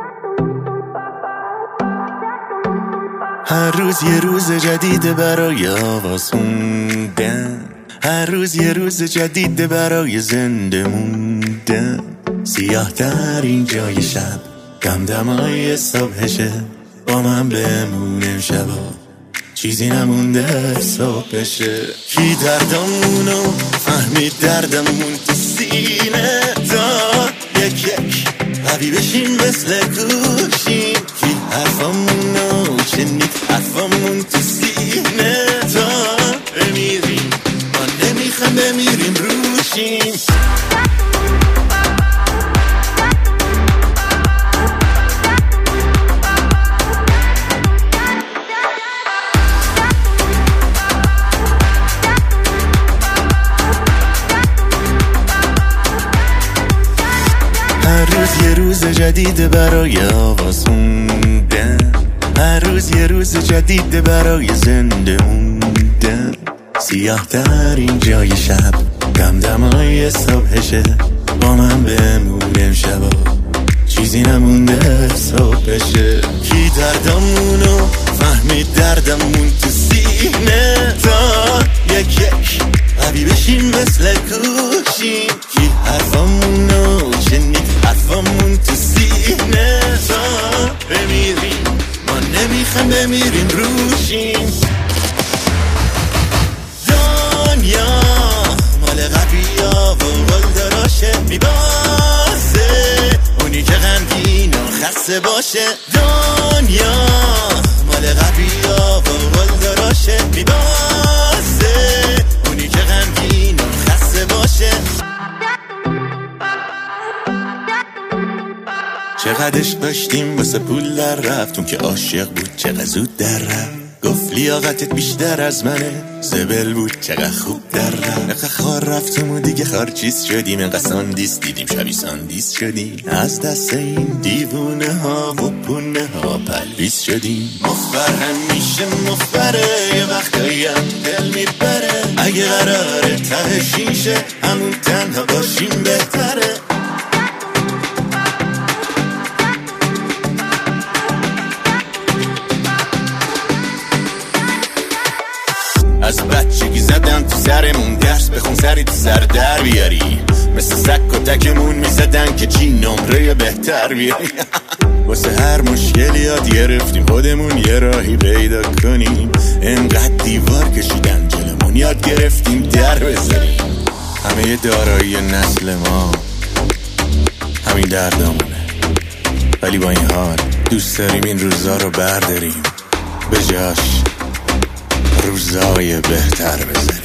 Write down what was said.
هر روز یه روز جدید برای آواز خوندن، هر روز یه روز جدید برای زنده موندن. سیاه ترین جای شب دمدمای صبحشه، با من بمونه شبا چیزی نمونده صبح بشه. کی دردمونو فهمید دردمون تو سینه، تا یک یک قوی بشین مثل گوشیم. کی حرفامونو شنید حرفامون تو سینه، تا بمیریم ما نمیخوام بمیریم روشیم. هر روز یه روز جدید برای آواز خوندن، هر روز یه روز جدید برای زنده موندن. سیاه ترین جای شب دمدمای صبحشه، با من بمونه شبا چیزی نمونده صبح بشه. کی دردمونو فهمید دردمون تو سینه، تا یک یک قوی بشین مثل گوشیم. کی حرفامونو شنید حرفامون تو سینه، تا بمیریم ما نمیخوام بمیریم روشیم. دنیا مال قویا و قلدراشه، میبازه اونی که غمگین و خسته باشه. دنیا مال قویا و قلدراشه، میبازه اونی که غمگین و خسته باشه. چقدر عشق داشتیم واسه پول در رفتون که عاشق بود چقدر زود در رفت. گفت لیاقتت بیشتر از منه، زبل بود چقدر خوب در رفت. نقه خار رفتم و دیگه خارچیز شدیم، انقدر ساندیس دیدیم شبی ساندیس شدیم. از دست این دیوونه ها و پونه ها پلویز شدیم. مخبر همیشه مخبره، یه وقتایی هم دل میبره. اگه قراره ته شیشه همون تنها باشیم بهتره. از بچگی زدن تو سرمون درس بخون سری تو سر در بیاری. مثل سک و تکمون میزدن که چی نمره بهتر بیاری. واسه هر مشکلی یاد گرفتیم خودمون یه راهی پیدا کنیم. انقدر دیوار کشیدن جلمون یاد گرفتیم در بذاریم. همه دارایی نسل ما همین دردامونه، ولی با این حال دوست داریم این روزا رو برداریم، به جاش روزای بهتر بذاریم.